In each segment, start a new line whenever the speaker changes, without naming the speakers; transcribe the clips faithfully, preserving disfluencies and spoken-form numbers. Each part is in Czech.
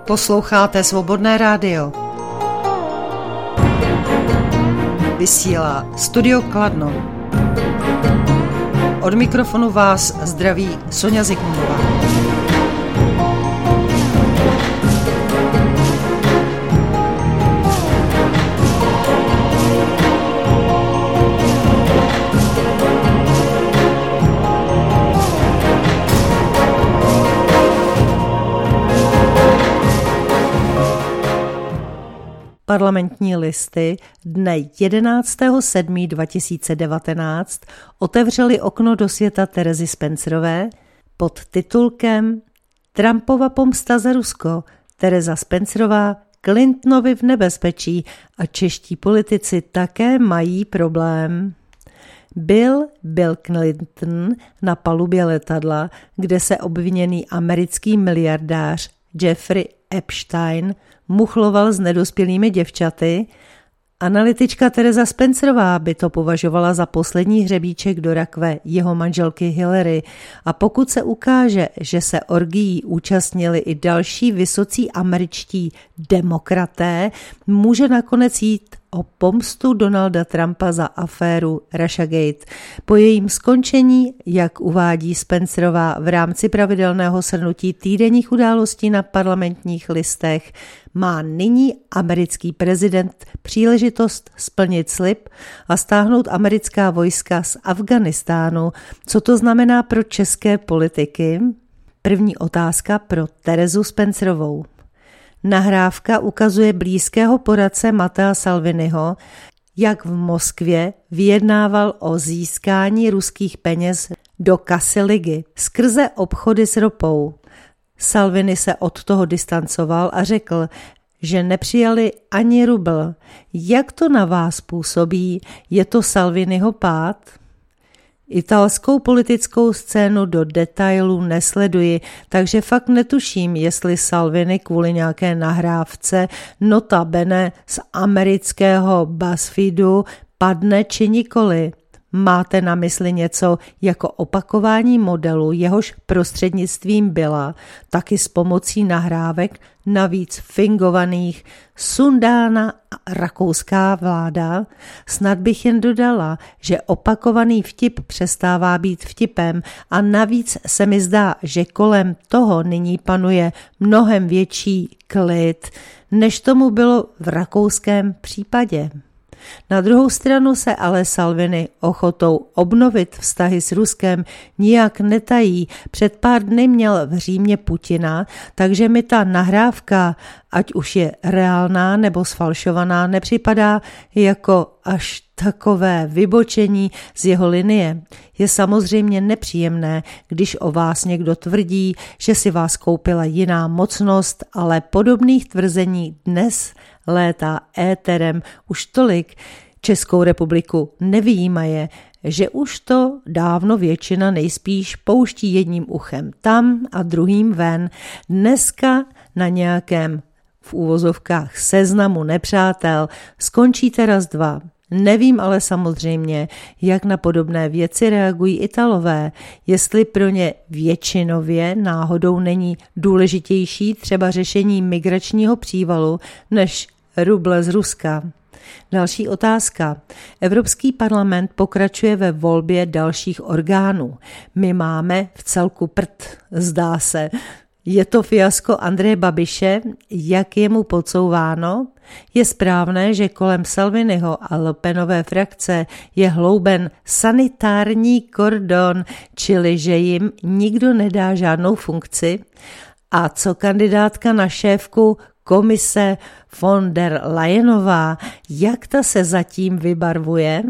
Posloucháte Svobodné rádio. Vysílá Studio Kladno. Od mikrofonu vás zdraví Sonja Zikmundová. Parlamentní listy dne jedenáctého sedmého dva tisíce devatenáct otevřely okno do světa Terezy Spencerové pod titulkem Trumpova pomsta za Rusko, Tereza Spencerová, Clintonovi v nebezpečí a čeští politici také mají problém. Byl Bill Clinton na palubě letadla, kde se obviněný americký miliardář Jeffrey Epstein muchloval s nedospělými děvčaty. Analytička Tereza Spencerová by to považovala za poslední hřebíček do rakve jeho manželky Hillary a pokud se ukáže, že se orgií účastnili i další vysocí američtí demokraté, může nakonec jít o pomstu Donalda Trumpa za aféru Russiagate. Po jejím skončení, jak uvádí Spencerová v rámci pravidelného shrnutí týdenních událostí na Parlamentních listech, má nyní americký prezident příležitost splnit slib a stáhnout americká vojska z Afghánistánu. Co to znamená pro české politiky? První otázka pro Terezu Spencerovou. Nahrávka ukazuje blízkého poradce Mattea Salviniho, jak v Moskvě vyjednával o získání ruských peněz do kasy ligy skrze obchody s ropou. Salvini se od toho distancoval a řekl, že nepřijali ani rubl. Jak to na vás působí? Je to Salviniho pád? Italskou politickou scénu do detailů nesleduji, takže fakt netuším, jestli Salvini kvůli nějaké nahrávce notabene z amerického BuzzFeedu padne či nikoli. Máte na mysli něco jako opakování modelu, jehož prostřednictvím byla, taky s pomocí nahrávek, navíc fingovaných, sundána rakouská vláda? Snad bych jen dodala, že opakovaný vtip přestává být vtipem a navíc se mi zdá, že kolem toho nyní panuje mnohem větší klid, než tomu bylo v rakouském případě. Na druhou stranu se ale Salvini ochotou obnovit vztahy s Ruskem nijak netají. Před pár dny měl v Římě Putina, takže mi ta nahrávka, ať už je reálná nebo sfalšovaná, nepřipadá jako až takové vybočení z jeho linie. Je samozřejmě nepříjemné, když o vás někdo tvrdí, že si vás koupila jiná mocnost, ale podobných tvrzení dnes létá éterem už tolik, Českou republiku nevyjímaje, že už to dávno většina nejspíš pouští jedním uchem tam a druhým ven. Dneska na nějakém v úvozovkách seznamu nepřátel skončí teraz dva. Nevím ale samozřejmě, jak na podobné věci reagují Italové, jestli pro ně většinově náhodou není důležitější třeba řešení migračního přívalu než ruble z Ruska. Další otázka. Evropský parlament pokračuje ve volbě dalších orgánů. My máme v celku prd, zdá se. Je to fiasko Andreje Babiše, jak je mu podsouváno? Je správné, že kolem Salviniho a Le Penové frakce je hlouben sanitární kordon, čili že jim nikdo nedá žádnou funkci? A co kandidátka na šéfku komise von der Leyenová, jak ta se zatím vybarvuje?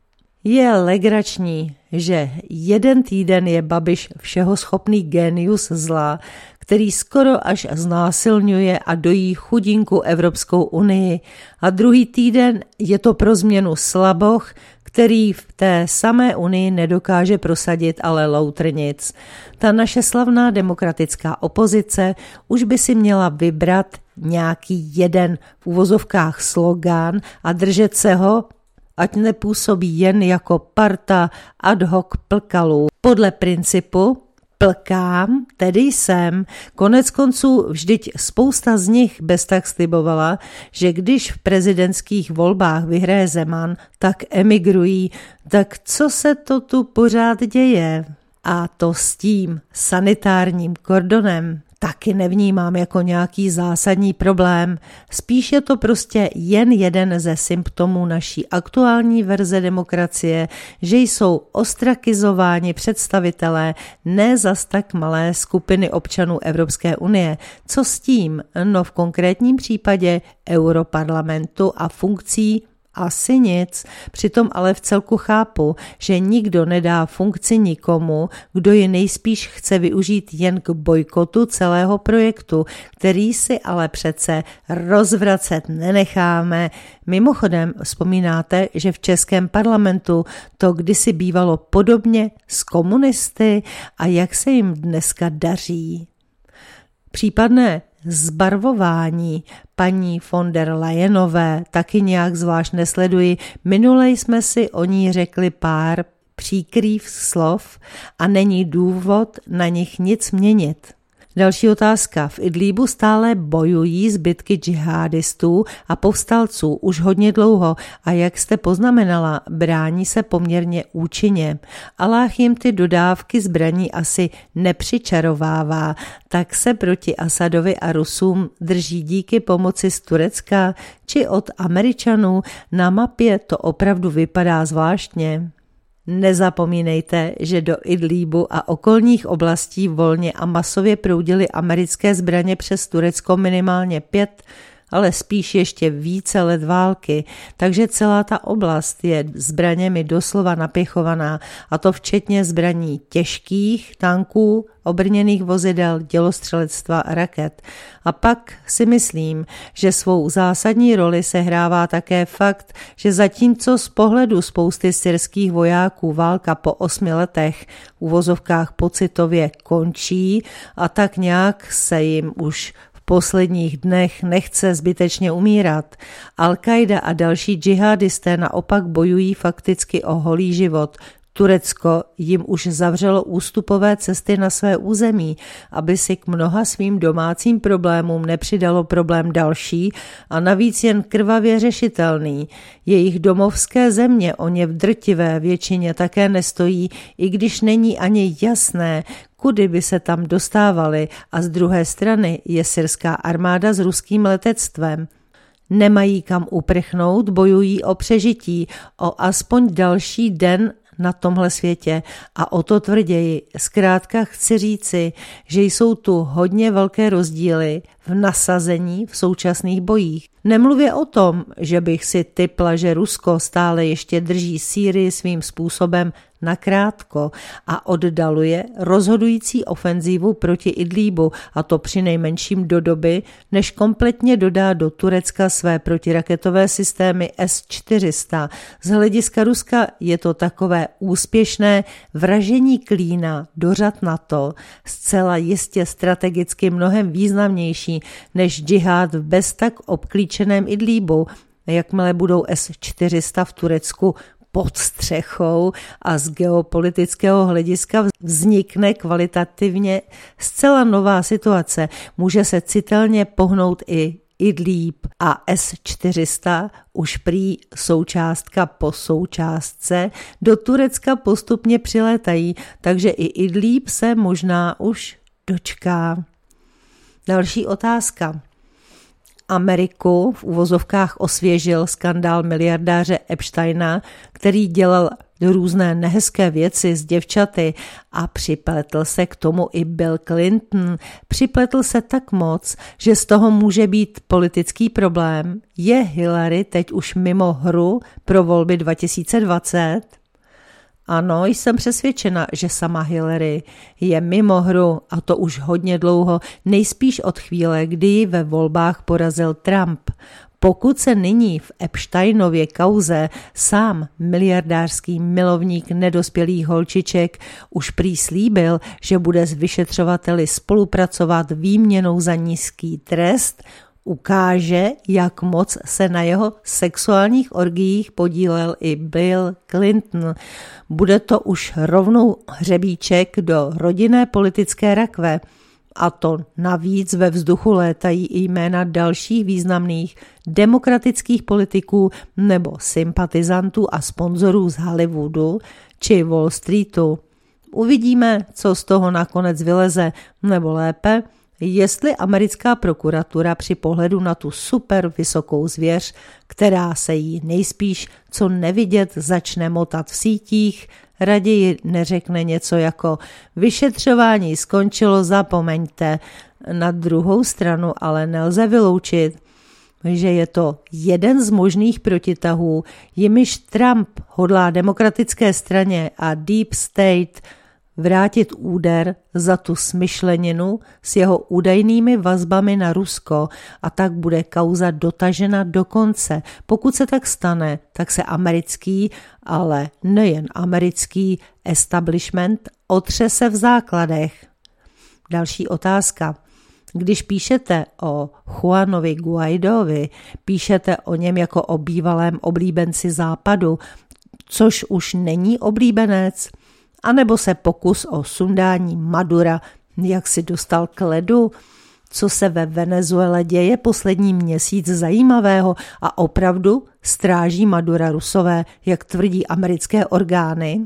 Je legrační, že jeden týden je Babiš všeho schopný génius zla, který skoro až znásilňuje a dojí chudinku Evropskou unii, a druhý týden je to pro změnu slaboch, který v té samé unii nedokáže prosadit ale loutr nic. Ta naše slavná demokratická opozice už by si měla vybrat nějaký jeden v uvozovkách slogán a držet se ho, ať nepůsobí jen jako parta ad hoc plkalů. Podle principu Plkám, tedy jsem. Konec konců vždyť spousta z nich bez tak slibovala, že když v prezidentských volbách vyhraje Zeman, tak emigrují. Tak co se to tu pořád děje? A to s tím sanitárním kordonem taky nevnímám jako nějaký zásadní problém. Spíš je to prostě jen jeden ze symptomů naší aktuální verze demokracie, že jsou ostrakizováni představitelé ne zas tak malé skupiny občanů Evropské unie. Co s tím? No v konkrétním případě Europarlamentu a funkcí asi nic, přitom ale v celku chápu, že nikdo nedá funkci nikomu, kdo ji nejspíš chce využít jen k bojkotu celého projektu, který si ale přece rozvracet nenecháme. Mimochodem, vzpomínáte, že v českém parlamentu to kdysi bývalo podobně s komunisty a jak se jim dneska daří? Případné zbarvování paní von der Leyenové taky nějak zvlášť nesleduji. Minule jsme si o ní řekli pár příkrých slov a není důvod na nich nic měnit. Další otázka. V Idlíbu stále bojují zbytky džihadistů a povstalců už hodně dlouho a jak jste poznamenala, brání se poměrně účinně. Aláh jim ty dodávky zbraní asi nepřičarovává, tak se proti Asadovi a Rusům drží díky pomoci z Turecka či od Američanů. Na mapě to opravdu vypadá zvláštně. Nezapomínejte, že do Idlíbu a okolních oblastí volně a masově proudily americké zbraně přes Turecko minimálně pět, ale spíš ještě více let války, takže celá ta oblast je zbraněmi doslova napěchovaná, a to včetně zbraní těžkých, tanků, obrněných vozidel, dělostřelectva a raket. A pak si myslím, že svou zásadní roli sehrává také fakt, že zatímco z pohledu spousty syrských vojáků válka po osmi letech v uvozovkách pocitově končí a tak nějak se jim už v posledních dnech nechce zbytečně umírat. Al-Qaida a další džihadisté naopak bojují fakticky o holý život. Turecko jim už zavřelo ústupové cesty na své území, aby si k mnoha svým domácím problémům nepřidalo problém další a navíc jen krvavě řešitelný. Jejich domovské země o ně v drtivé většině také nestojí, i když není ani jasné, kudy by se tam dostávali, a z druhé strany je syrská armáda s ruským letectvem. Nemají kam uprchnout, bojují o přežití, o aspoň další den na tomhle světě a o to tvrději. Zkrátka chci říci, že jsou tu hodně velké rozdíly v nasazení v současných bojích. Nemluvě o tom, že bych si tipla, že Rusko stále ještě drží Sýrii svým způsobem nakrátko a oddaluje rozhodující ofenzívu proti Idlíbu, a to přinejmenším do doby, než kompletně dodá do Turecka své protiraketové systémy S čtyři sta. Z hlediska Ruska je to takové úspěšné vražení klína do řad NATO, zcela jistě strategicky mnohem významnější než džihad v bez tak obklíčeném Idlíbu. Jakmile budou S čtyři sta v Turecku pod střechou a z geopolitického hlediska vznikne kvalitativně zcela nová situace. Může se citelně pohnout i Idlíb a S čtyři sta už prý součástka po součástce do Turecka postupně přilétají, takže i Idlíb se možná už dočká. Další otázka. Ameriku v uvozovkách osvěžil skandál miliardáře Epsteina, který dělal různé nehezké věci s děvčaty, a připletl se k tomu i Bill Clinton. Připletl se tak moc, že z toho může být politický problém. Je Hillary teď už mimo hru pro volby dva tisíce dvacet? Ano, jsem přesvědčena, že sama Hillary je mimo hru, a to už hodně dlouho, nejspíš od chvíle, kdy ji ve volbách porazil Trump. Pokud se nyní v Epsteinově kauze sám miliardářský milovník nedospělých holčiček už prý slíbil, že bude s vyšetřovateli spolupracovat výměnou za nízký trest, ukáže, jak moc se na jeho sexuálních orgiích podílel i Bill Clinton. Bude to už rovnou hřebíček do rodinné politické rakve. A to navíc ve vzduchu létají i jména dalších významných demokratických politiků nebo sympatizantů a sponzorů z Hollywoodu či Wall Streetu. Uvidíme, co z toho nakonec vyleze, nebo lépe, jestli americká prokuratura při pohledu na tu super vysokou zvěř, která se jí nejspíš co nevidět začne motat v sítích, raději neřekne něco jako vyšetřování skončilo, zapomeňte. Na druhou stranu ale nelze vyloučit, že je to jeden z možných protitahů, jimiž Trump hodlá demokratické straně a Deep State vrátit úder za tu smyšleninu s jeho údajnými vazbami na Rusko a tak bude kauza dotažena do konce. Pokud se tak stane, tak se americký, ale nejen americký establishment otřese v základech. Další otázka. Když píšete o Juanovi Guaidovi, píšete o něm jako o bývalém oblíbenci Západu, což už není oblíbenec, anebo se pokus o sundání Madura, jak si dostal k ledu, co se ve Venezuele děje poslední měsíc zajímavého a opravdu stráží Madura Rusové, jak tvrdí americké orgány?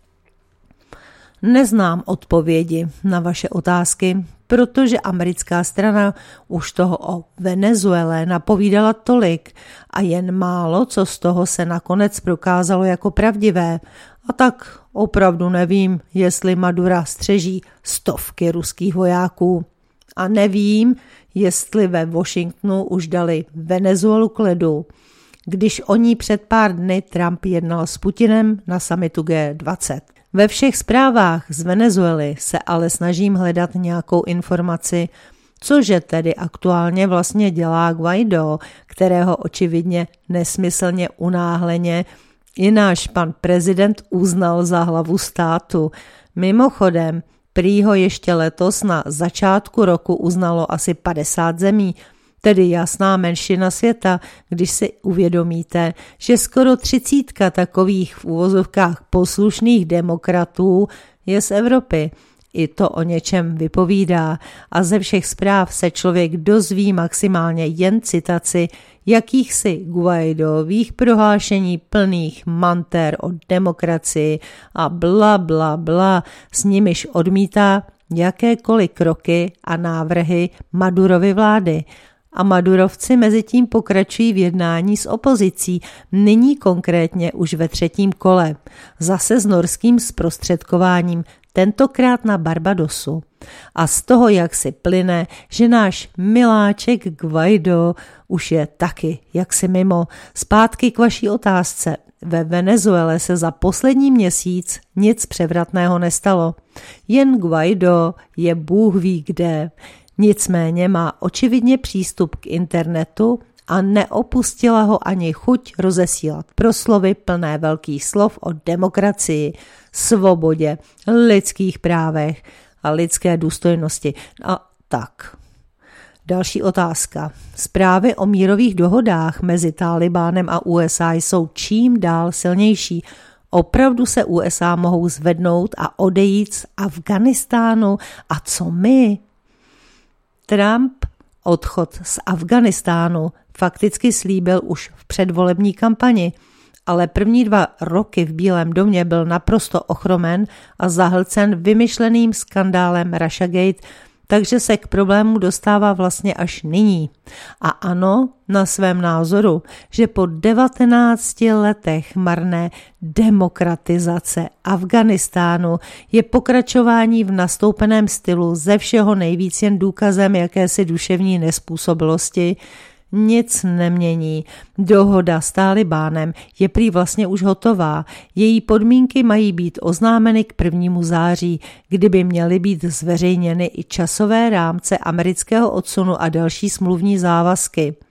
Neznám odpovědi na vaše otázky, protože americká strana už toho o Venezuele napovídala tolik a jen málo, co z toho se nakonec prokázalo jako pravdivé. A tak opravdu nevím, jestli Madura střeží stovky ruských vojáků. A nevím, jestli ve Washingtonu už dali Venezuelu k ledu, když o ní před pár dny Trump jednal s Putinem na summitu G dvacet. Ve všech zprávách z Venezuely se ale snažím hledat nějakou informaci, cože tedy aktuálně vlastně dělá Guaidó, kterého očividně nesmyslně unáhleně i náš pan prezident uznal za hlavu státu. Mimochodem, prý ho ještě letos na začátku roku uznalo asi padesát zemí, tedy jasná menšina světa, když si uvědomíte, že skoro třicítka takových v uvozovkách poslušných demokratů je z Evropy. I to o něčem vypovídá a ze všech zpráv se člověk dozví maximálně jen citaci jakýchsi Guaidových prohlášení plných manter o demokracii a bla bla bla, s nimiž odmítá jakékoliv kroky a návrhy Madurovy vlády. A Madurovci mezi tím pokračují v jednání s opozicí, nyní konkrétně už ve třetím kole, zase s norským zprostředkováním, tentokrát na Barbadosu. A z toho, jak si plyne, že náš miláček Guaidó už je taky jaksi mimo. Zpátky k vaší otázce. Ve Venezuele se za poslední měsíc nic převratného nestalo. Jen Guaidó je bůh ví kde. Nicméně má očividně přístup k internetu a neopustila ho ani chuť rozesílat proslovy plné velkých slov o demokracii, svobodě, lidských právech a lidské důstojnosti. A tak. Další otázka. Zprávy o mírových dohodách mezi Tálibánem a U S A jsou čím dál silnější. Opravdu se U S A mohou zvednout a odejít z Afghánistánu. A co my? Trump odchod z Afghánistánu fakticky slíbil už v předvolební kampani, ale první dva roky v Bílém domě byl naprosto ochromen a zahlcen vymyšleným skandálem Russiagate, takže se k problému dostává vlastně až nyní. A ano, na svém názoru, že po devatenácti letech marné demokratizace Afghánistánu je pokračování v nastoupeném stylu ze všeho nejvíc jen důkazem jakési duševní nezpůsobilosti, nic nemění. Dohoda s Tálibánem je prý vlastně už hotová. Její podmínky mají být oznámeny k prvnímu září, kdyby měly být zveřejněny i časové rámce amerického odsunu a další smluvní závazky.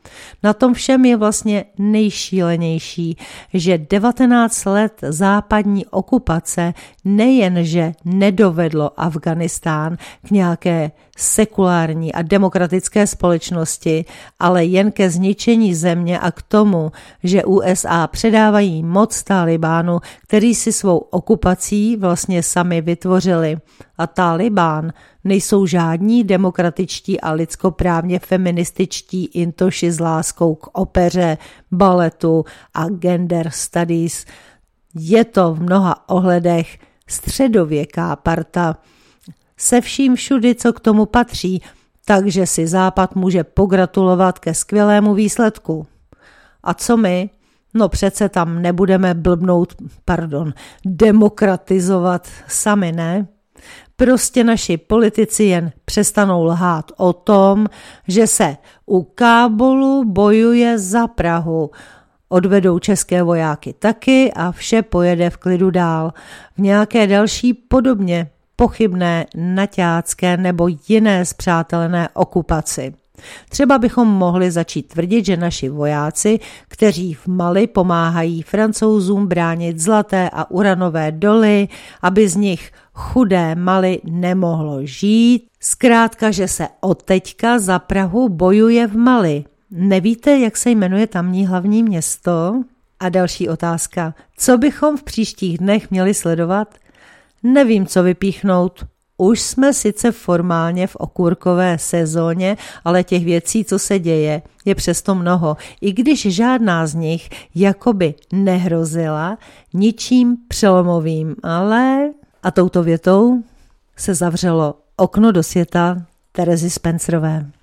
Na tom všem je vlastně nejšílenější, že devatenáct let západní okupace nejenže nedovedlo Afghánistán k nějaké sekulární a demokratické společnosti, ale jen ke zničení země a k tomu, že U S A předávají moc Talibánu, který si svou okupací vlastně sami vytvořili. A Talibán nejsou žádní demokratičtí a lidskoprávně feminističtí intoši s láskou k opeře, baletu a gender studies. Je to v mnoha ohledech středověká parta se vším všudy, co k tomu patří, takže si Západ může pogratulovat ke skvělému výsledku. A co my? No přece tam nebudeme blbnout, pardon, demokratizovat sami, ne? Prostě naši politici jen přestanou lhát o tom, že se u Kábulu bojuje za Prahu. Odvedou české vojáky taky a vše pojede v klidu dál. V nějaké další podobně pochybné, naťácké nebo jiné spřátelené okupaci. Třeba bychom mohli začít tvrdit, že naši vojáci, kteří v Mali pomáhají Francouzům bránit zlaté a uranové doly, aby z nich chudé Mali nemohlo žít, zkrátka, že se odteďka za Prahu bojuje v Mali. Nevíte, jak se jmenuje tamní hlavní město? A další otázka. Co bychom v příštích dnech měli sledovat? Nevím, co vypíchnout. Už jsme sice formálně v okurkové sezóně, ale těch věcí, co se děje, je přesto mnoho. I když žádná z nich jakoby nehrozila ničím přelomovým, ale... A touto větou se zavřelo okno do světa Terezy Spencerové.